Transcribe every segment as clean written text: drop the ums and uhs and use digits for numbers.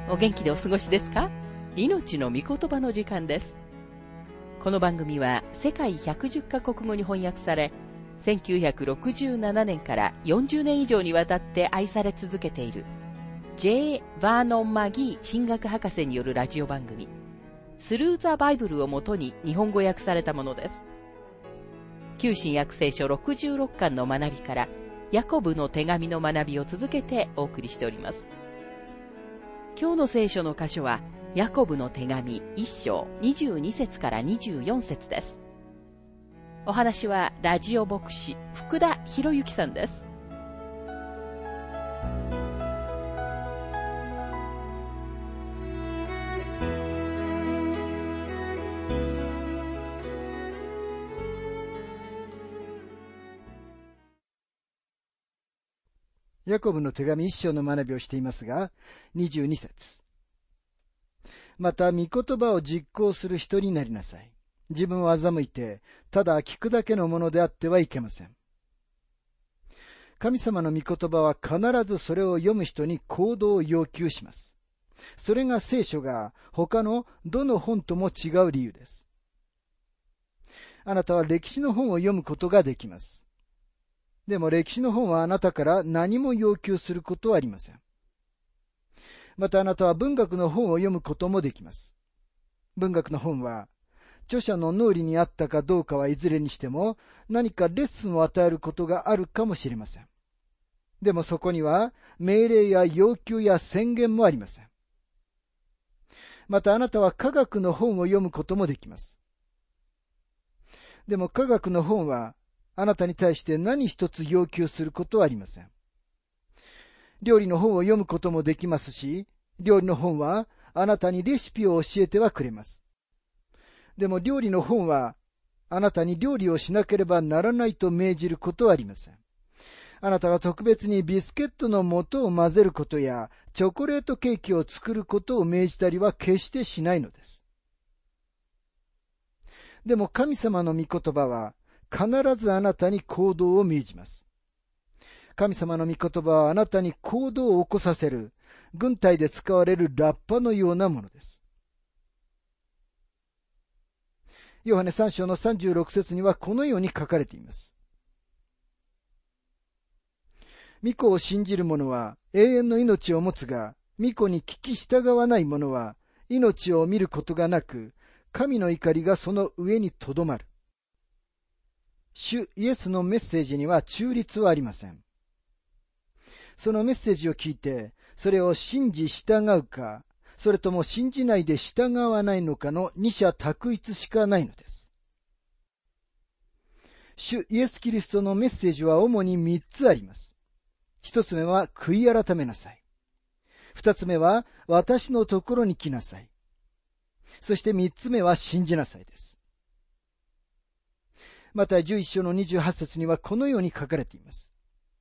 お元気でお過ごしですか？命の御言葉の時間です。この番組は世界110カ国語に翻訳され、1967年から40年以上にわたって愛され続けている J. バーノン・マギー神学博士によるラジオ番組、スルー・ザ・バイブルをもとに日本語訳されたものです。旧新約聖書66巻の学びから、ヤコブの手紙の学びを続けてお送りしております。今日の聖書の箇所は、ヤコブの手紙1章22節から24節です。お話はラジオ牧師福田博之さんです。 ヤコブの手紙一章の学びをしていますが、22節。また、御言葉を実行する人になりなさい。自分を欺いて、ただ聞くだけのものであってはいけません。神様の御言葉は必ずそれを読む人に行動を要求します。それが聖書が他のどの本とも違う理由です。あなたは歴史の本を読むことができます。でも歴史の本はあなたから何も要求することはありません。またあなたは文学の本を読むこともできます。文学の本は著者の脳裏にあったかどうかはいずれにしても何かレッスンを与えることがあるかもしれません。でもそこには命令や要求や宣言もありません。またあなたは科学の本を読むこともできます。でも科学の本はあなたに対して何一つ要求することはありません。料理の本を読むこともできますし、料理の本はあなたにレシピを教えてはくれます。でも料理の本はあなたに料理をしなければならないと命じることはありません。あなたが特別にビスケットの素を混ぜることやチョコレートケーキを作ることを命じたりは決してしないのです。でも神様の御言葉は必ずあなたに行動を命じます。神様の御言葉はあなたに行動を起こさせる、軍隊で使われるラッパのようなものです。ヨハネ3章の36節にはこのように書かれています。御子を信じる者は永遠の命を持つが、御子に聞き従わない者は命を見ることがなく、神の怒りがその上にとどまる。主イエスのメッセージには中立はありません。そのメッセージを聞いて、それを信じ従うか、それとも信じないで従わないのかの二者択一しかないのです。主イエスキリストのメッセージは主に3つあります。1つ目は悔い改めなさい。2つ目は私のところに来なさい。そして3つ目は信じなさいです。また11章の28節にはこのように書かれています。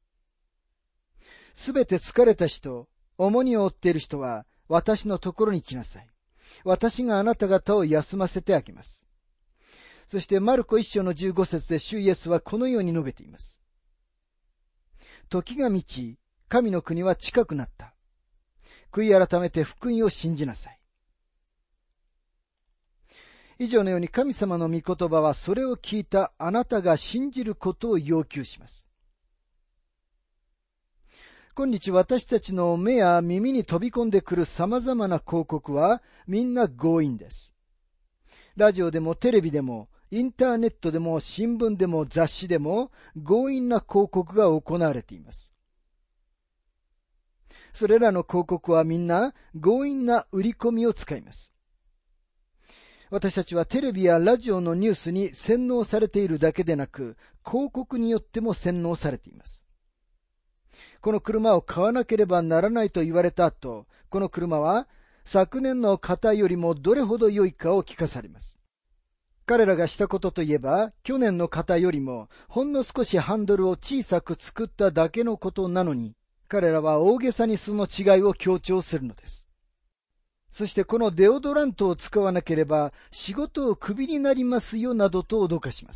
すべて疲れた人、重荷を負っている人は私のところに来なさい。私があなた方を休ませてあげます。そしてマルコ1章の15節で主イエスはこのように述べています。時が満ち、神の国は近くなった。悔い改めて福音を信じなさい。以上のように神様の御言葉はそれを聞いたあなたが信じることを要求します。今日私たちの目や耳に飛び込んでくる様々な広告はみんな強引です。ラジオでもテレビでもインターネットでも新聞でも雑誌でも強引な広告が行われています。それらの広告はみんな強引な売り込みを使います。私たちはテレビやラジオのニュースに洗脳されているだけでなく、広告によっても洗脳されています。この車を買わなければならないと言われた後、この車は昨年の型よりもどれほど良いかを聞かされます。彼らがしたことといえば、去年の型よりもほんの少しハンドルを小さく作っただけのことなのに、彼らは大げさにその違いを強調するのです。そしてこのデオドラントを使わなければ仕事をクビになりますよなどと脅かします。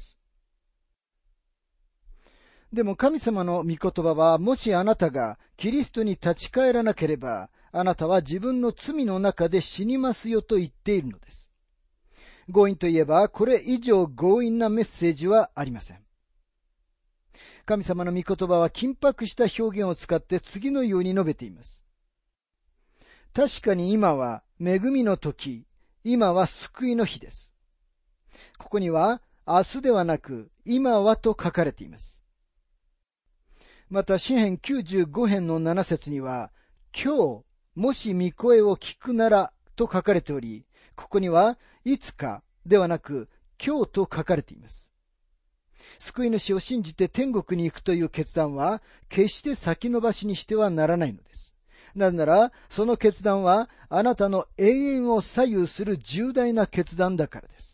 でも神様の御言葉は、もしあなたがキリストに立ち返らなければ、 あなたは自分の罪の中で死にますよと言っているのです。強引といえば、これ以上強引なメッセージはありません。神様の御言葉は緊迫した表現を使って次のように述べています。確かに今は恵みの時、今は救いの日です。ここには明日ではなく今はと書かれています。また詩編95編の7節には、今日もし御声を聞くならと書かれており、ここにはいつかではなく今日と書かれています。救い主を信じて天国に行くという決断は決して先延ばしにしてはならないのです。なぜならその決断はあなたの永遠を左右する重大な決断だからです。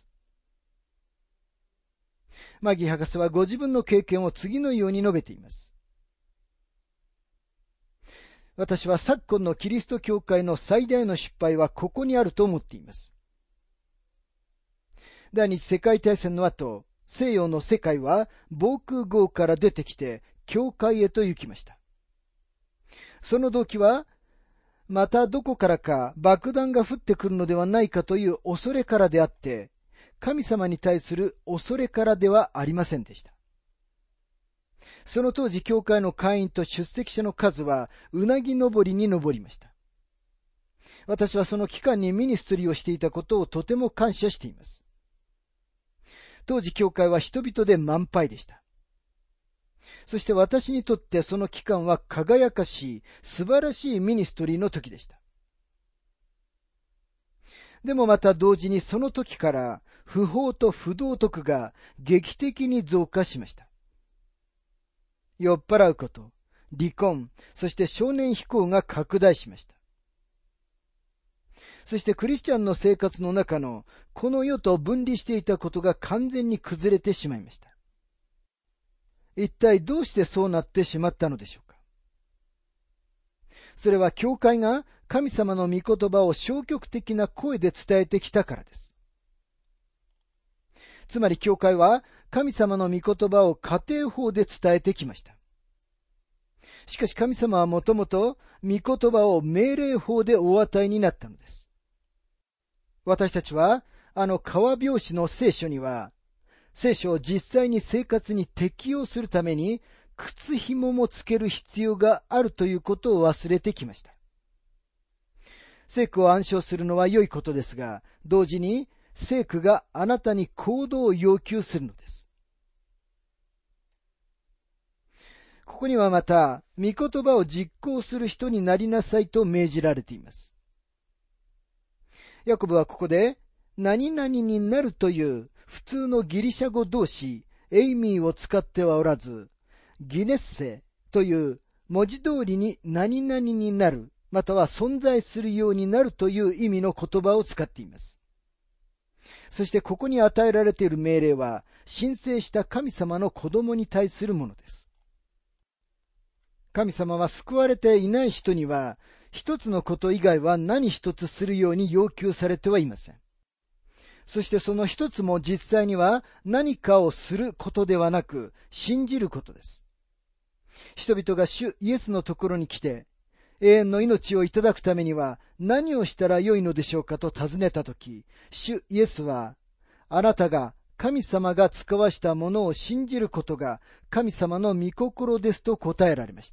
マギー博士はご自分の経験を次のように述べています。私は昨今のキリスト教会の最大の失敗はここにあると思っています。第二次世界大戦の後、西洋の世界は防空壕から出てきて教会へと行きました。その動機は、またどこからか爆弾が降ってくるのではないかという恐れからであって、神様に対する恐れからではありませんでした。その当時、教会の会員と出席者の数はうなぎ登りに上りました。私はその期間にミニストリーをしていたことをとても感謝しています。当時、教会は人々で満杯でした。そして私にとってその期間は輝かしい、素晴らしいミニストリーの時でした。でもまた同時にその時から不法と不道徳が劇的に増加しました。酔っ払うこと、離婚、そして少年非行が拡大しました。そしてクリスチャンの生活の中のこの世と分離していたことが完全に崩れてしまいました。一体どうしてそうなってしまったのでしょうか。それは教会が神様の御言葉を消極的な声で伝えてきたからです。つまり教会は神様の御言葉を家庭法で伝えてきました。しかし神様はもともと御言葉を命令法でお与えになったのです。私たちは川拍子の聖書には、聖書を実際に生活に適用するために靴紐もつける必要があるということを忘れてきました。聖句を暗唱するのは良いことですが、同時に聖句があなたに行動を要求するのです。ここにはまた、御言葉を実行する人になりなさいと命じられています。ヤコブはここで、何々になるという普通のギリシャ語動詞、エイミーを使ってはおらず、ギネッセという文字通りに何々になる、または存在するようになるという意味の言葉を使っています。そしてここに与えられている命令は、神聖した神様の子供に対するものです。神様は救われていない人には、一つのこと以外は何一つするように要求されてはいません。そしてその一つも実際には何かをすることではなく、信じることです。人々が主イエスのところに来て、永遠の命をいただくためには何をしたらよいのでしょうかと尋ねたとき、主イエスは、あなたが神様が使わしたものを信じることが神様の御心ですと答えられました。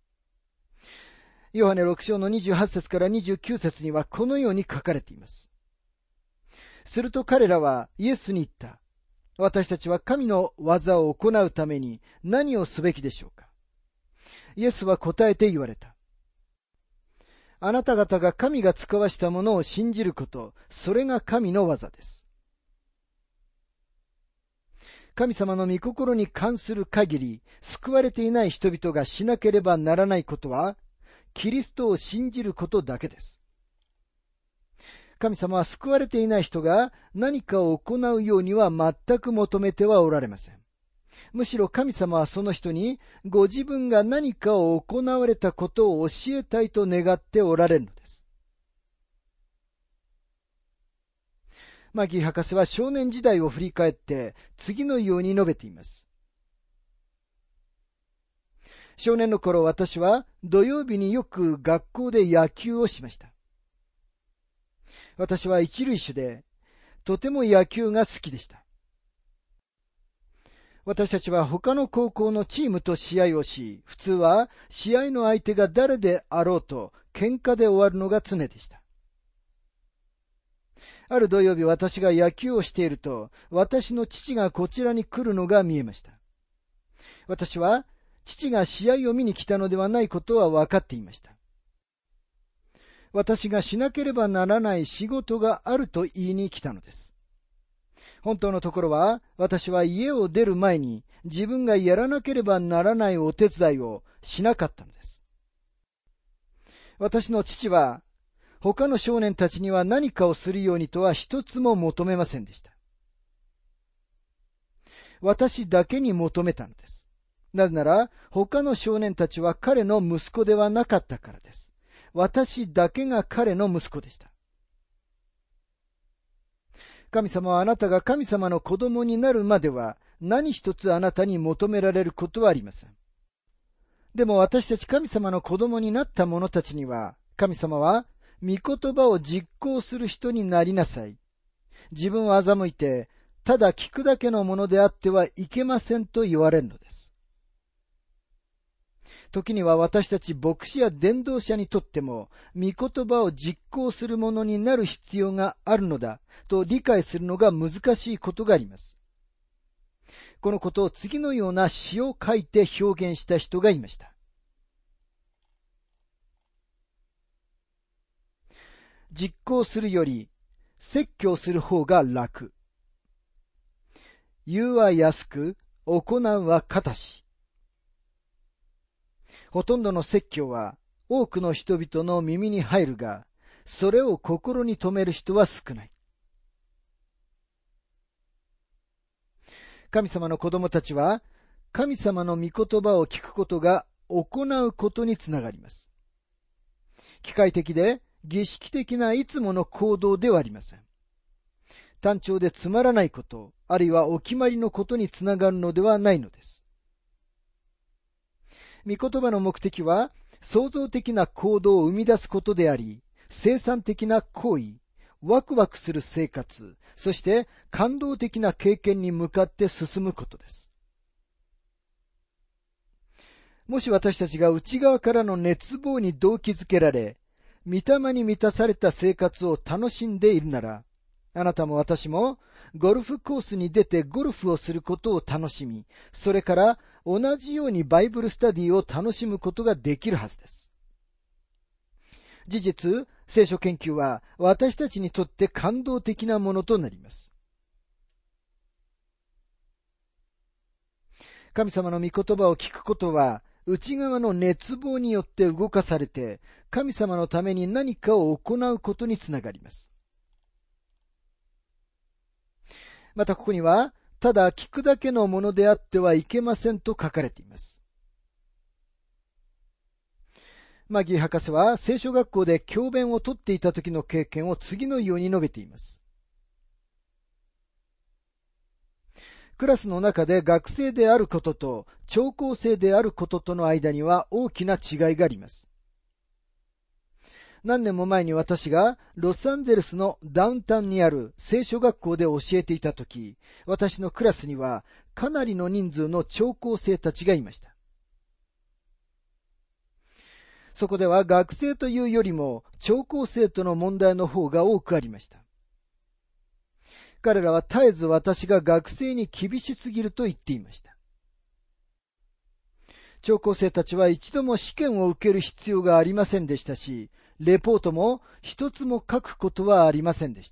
ヨハネ6章の28節から29節にはこのように書かれています。すると彼らはイエスに言った。私たちは神の技を行うために何をすべきでしょうか。イエスは答えて言われた。あなた方が神が使わしたものを信じること、それが神の技です。神様の御心に関する限り、救われていない人々がしなければならないことは、キリストを信じることだけです。神様は救われていない人が何かを行うようには全く求めてはおられません。むしろ神様はその人にご自分が何かを行われたことを教えたいと願っておられるのです。マギー博士は少年時代を振り返って次のように述べています。 少年の頃、私は土曜日によく学校で野球をしました。私は一塁手で、とても野球が好きでした。私たちは他の高校のチームと試合をし、普通は試合の相手が誰であろうと喧嘩で終わるのが常でした。ある土曜日、私が野球をしていると、私の父がこちらに来るのが見えました。私は父が試合を見に来たのではないことは分かっていました。私がしなければならない仕事があると言いに来たのです。本当のところは、私は家を出る前に自分がやらなければならないお手伝いをしなかったのです。私の父は、他の少年たちには何かをするようにとは一つも求めませんでした。私だけに求めたのです。なぜなら、他の少年たちは彼の息子ではなかったからです。私だけが彼の息子でした。神様はあなたが神様の子供になるまでは何一つあなたに求められることはありません。でも私たち神様の子供になった者たちには、神様は御言葉を実行する人になりなさい。自分を欺いて、ただ聞くだけのものであってはいけませんと言われるのです。時には私たち牧師や伝道者にとっても、御言葉を実行するものになる必要があるのだと理解するのが難しいことがあります。このことを次のような詩を書いて表現した人がいました。実行するより説教する方が楽。言うは安く、行うは堅し。ほとんどの説教は多くの人々の耳に入るが、それを心に留める人は少ない。神様の子供たちは、神様の御言葉を聞くことが行うことにつながります。機械的で儀式的ないつもの行動ではありません。単調でつまらないこと、あるいはお決まりのことにつながるのではないのです。御言葉の目的は、創造的な行動を生み出すことであり、生産的な行為、ワクワクする生活、そして感動的な経験に向かって進むことです。もし私たちが内側からの熱望に動機づけられ、御霊に満たされた生活を楽しんでいるなら、あなたも私もゴルフコースに出てゴルフをすることを楽しみ、それから同じようにバイブルスタディを楽しむことができるはずです。事実、聖書研究は私たちにとって感動的なものとなります。神様の御言葉を聞くことは、内側の熱望によって動かされて、神様のために何かを行うことにつながります。またここには、ただ聞くだけのものであってはいけませんと書かれています。マギー博士は聖書学校で教鞭をとっていた時の経験を次のように述べています。クラスの中で学生であることと聴講生であることとの間には大きな違いがあります。何年も前に私がロサンゼルスのダウンタウンにある聖書学校で教えていたとき、私のクラスにはかなりの人数の聴講生たちがいました。そこでは学生というよりも聴講生との問題の方が多くありました。彼らは絶えず私が学生に厳しすぎると言っていました。聴講生たちは一度も試験を受ける必要がありませんでしたし、レポートも一つも書くことはありませんでした。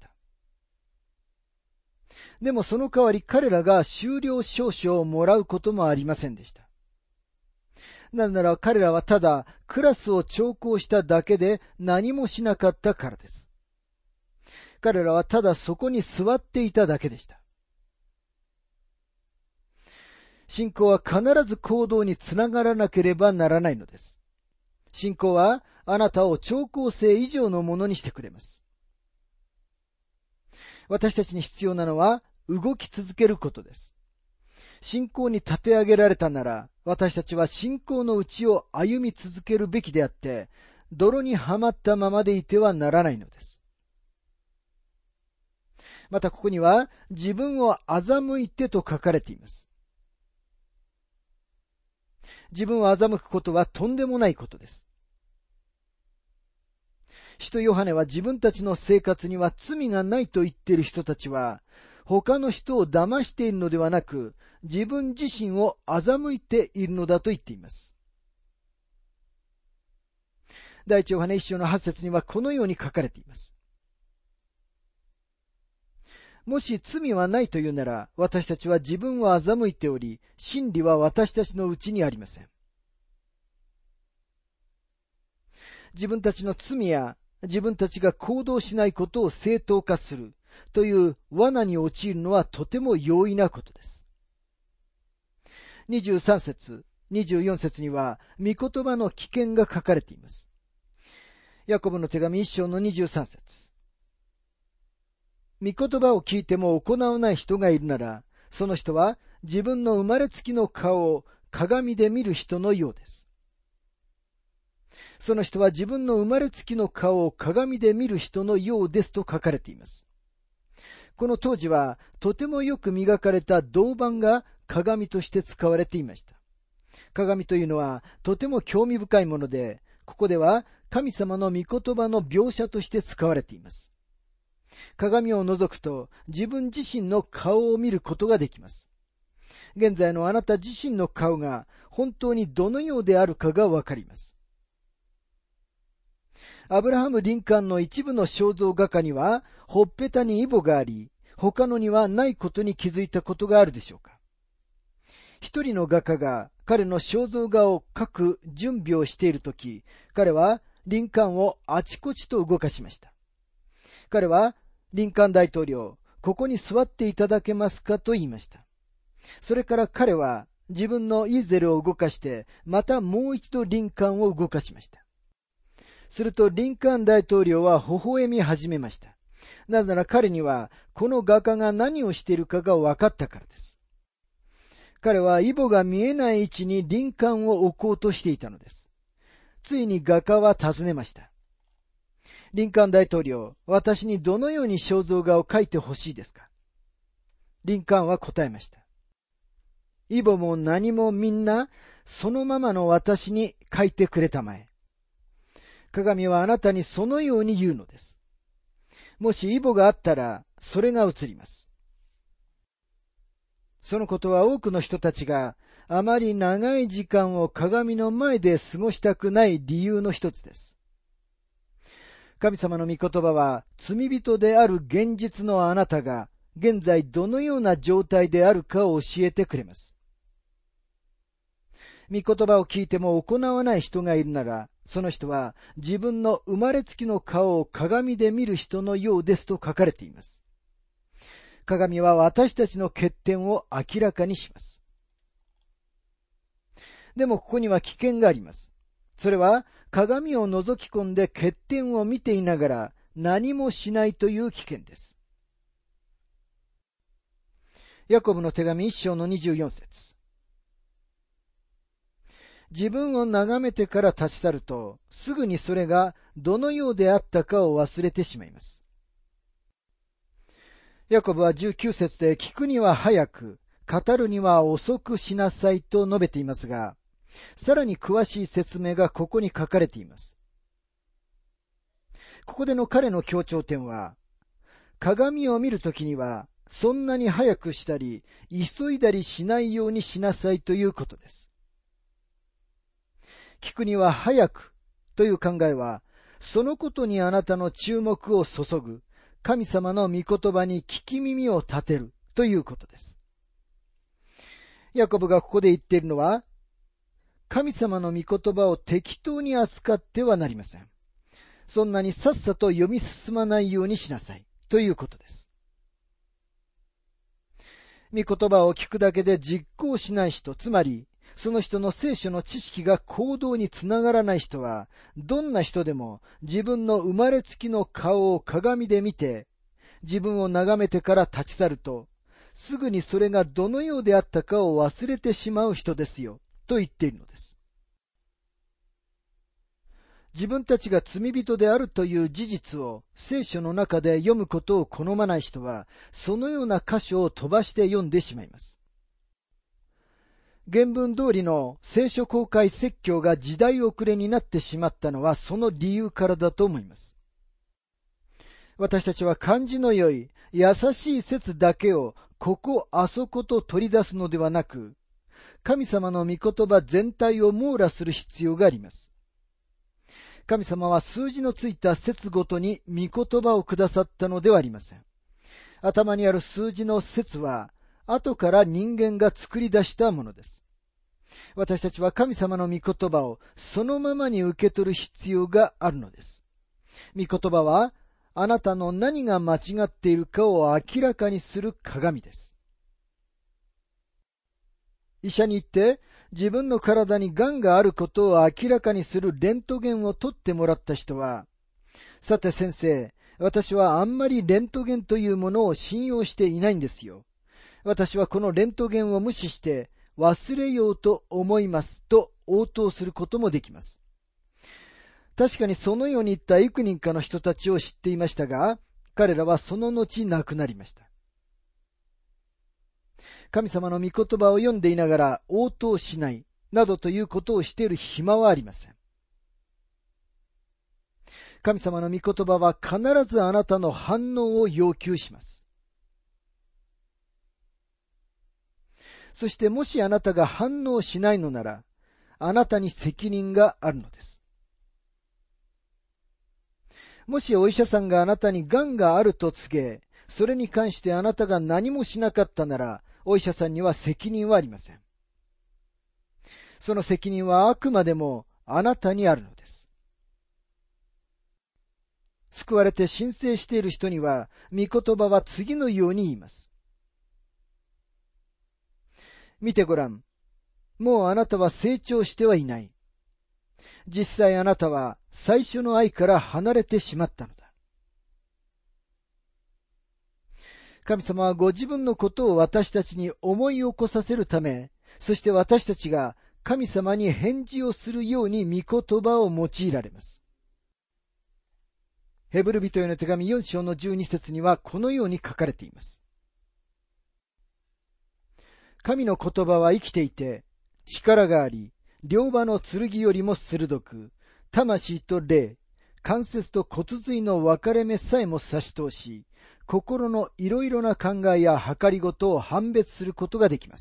でもその代わり彼らが修了証書をもらうこともありませんでした。なぜなら彼らはただクラスを聴講しただけで何もしなかったからです。彼らはただそこに座っていただけでした。信仰は必ず行動につながらなければならないのです。信仰はあなたを聴講生以上のものにしてくれます。私たちに必要なのは動き続けることです。 信仰に立て上げられたなら、私たちは信仰の道を歩み続けるべきであって、泥にはまったままでいてはならないのです。またここには、自分を欺いてと書かれています。自分を欺くことはとんでもないことです。使徒ヨハネは自分たちの生活には罪がないと言っている人たちは、他の人を騙しているのではなく、自分自身を欺いているのだと言っています。第一ヨハネ一章の8節にはこのように書かれています。もし罪はないというなら、私たちは自分を欺いており、真理は私たちのうちにありません。自分たちの罪や自分たちが行動しないことを正当化するという罠に陥るのはとても容易なことです。23節、24節には、御言葉の危険が書かれています。ヤコブの手紙1章の23節。御言葉を聞いても行わない人がいるなら、その人は自分の生まれつきの顔を鏡で見る人のようです。その人は自分の生まれつきの顔を鏡で見る人のようですと書かれています。この当時はとてもよく磨かれた銅板が鏡として使われていました。鏡というのはとても興味深いもので、ここでは神様の御言葉の描写として使われています。鏡を覗くと自分自身の顔を見ることができます。現在のあなた自身の顔が本当にどのようであるかがわかります。アブラハム・リンカーンの一部の肖像画家には、ほっぺたにイボがあり、他のにはないことに気づいたことがあるでしょうか。一人の画家が彼の肖像画を描く準備をしているとき、彼はリンカーンをあちこちと動かしました。彼は、リンカーン大統領、ここに座っていただけますかと言いました。それから彼は自分のイーゼルを動かして、またもう一度リンカーンを動かしました。するとリンカーン大統領は微笑み始めました。なぜなら彼にはこの画家が何をしているかが分かったからです。彼はイボが見えない位置にリンカーンを置こうとしていたのです。ついに画家は尋ねました。リンカーン大統領、私にどのように肖像画を描いてほしいですか？リンカーンは答えました。イボも何もみんなそのままの私に描いてくれたまえ。鏡はあなたにそのように言うのです。もしイボがあったら、それが映ります。そのことは多くの人たちがあまり長い時間を鏡の前で過ごしたくない理由の一つです。神様の御言葉は罪人である現実のあなたが現在どのような状態であるかを教えてくれます。御言葉を聞いても行わない人がいるなら、その人は自分の生まれつきの顔を鏡で見る人のようですと書かれています。鏡は私たちの欠点を明らかにします。でもここには危険があります。それは鏡を覗き込んで欠点を見ていながら何もしないという危険です。ヤコブの手紙1章の24節。自分を眺めてから立ち去ると、すぐにそれがどのようであったかを忘れてしまいます。ヤコブは19節で聞くには早く、語るには遅くしなさいと述べていますが、さらに詳しい説明がここに書かれています。ここでの彼の強調点は、鏡を見るときには、そんなに早くしたり、急いだりしないようにしなさいということです。聞くには早くという考えは、そのことにあなたの注目を注ぐ、神様の御言葉に聞き耳を立てるということです。ヤコブがここで言っているのは、神様の御言葉を適当に扱ってはなりません。そんなにさっさと読み進まないようにしなさいということです。御言葉を聞くだけで実行しない人、つまりその人の聖書の知識が行動につながらない人は、どんな人でも自分の生まれつきの顔を鏡で見て、自分を眺めてから立ち去ると、 すぐにそれがどのようであったかを忘れてしまう人ですよ、と言っているのです。自分たちが罪人であるという事実を聖書の中で読むことを好まない人は、そのような箇所を飛ばして読んでしまいます。原文通りの聖書公開説教が時代遅れになってしまったのはその理由からだと思います。私たちは感じの良い、優しい説だけをここあそこと取り出すのではなく、神様の御言葉全体を網羅する必要があります。神様は数字のついた説ごとに御言葉をくださったのではありません。頭にある数字の説は、後から人間が作り出したものです。私たちは神様の御言葉をそのままに受け取る必要があるのです。御言葉は、あなたの何が間違っているかを明らかにする鏡です。医者に行って、自分の体に癌があることを明らかにするレントゲンを取ってもらった人は、さて先生、私はあんまりレントゲンというものを信用していないんですよ。私はこのレントゲンを無視して忘れようと思いますと応答することもできます。確かにそのように言った幾人かの人たちを知っていましたが、彼らはその後亡くなりました。神様の御言葉を読んでいながら応答しないなどということをしている暇はありません。神様の御言葉は必ずあなたの反応を要求します。そしてもしあなたが反応しないのなら、あなたに責任があるのです。もしお医者さんがあなたに癌があると告げ、それに関してあなたが何もしなかったなら、お医者さんには責任はありません。その責任はあくまでもあなたにあるのです。救われて申請している人には、御言葉は次のように言います。見てごらん。もうあなたは成長してはいない。実際あなたは最初の愛から離れてしまったのだ。神様はご自分のことを私たちに思い起こさせるため、そして私たちが神様に返事をするように御言葉を用いられます。ヘブル人への手紙4章の12節にはこのように書かれています。神の言葉は生きていて、力があり、両刃の剣よりも鋭く、魂と霊、関節と骨髄の分かれ目さえも差し通し、心のいろいろな考えや計りごとを判別することができます。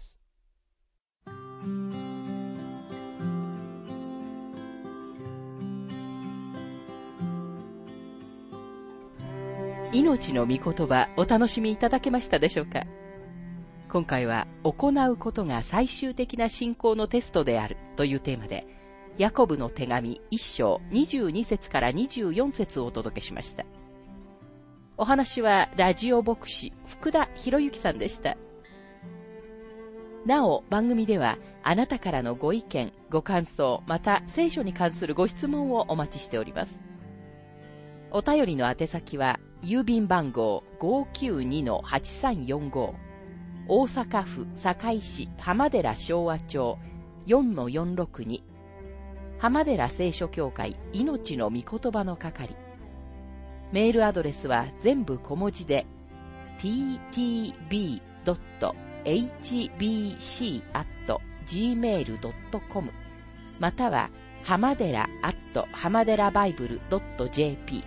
命の御言葉、お楽しみいただけましたでしょうか。今回は、行うことが最終的な信仰のテストであるというテーマで、ヤコブの手紙1章22節から24節をお届けしました。お話はラジオ牧師福田博之さんでした。なお、番組ではあなたからのご意見、ご感想、また聖書に関するご質問をお待ちしております。お便りの宛先は、郵便番号 592-8345 大阪府堺市浜寺昭和町 4-462 浜寺聖書協会命の御言葉の係。メールアドレスは全部小文字で ttb.hbc@gmail.com または浜寺浜寺バイブル .jp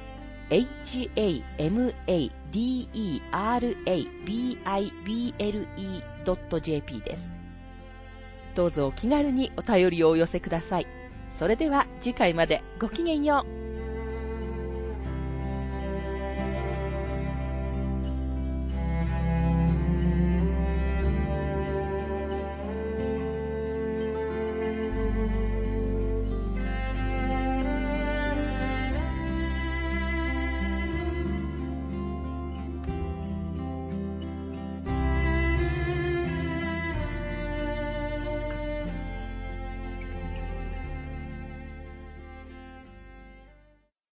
hamaderabible.jp です。どうぞお気軽にお便りをお寄せください。それでは次回までごきげんよう。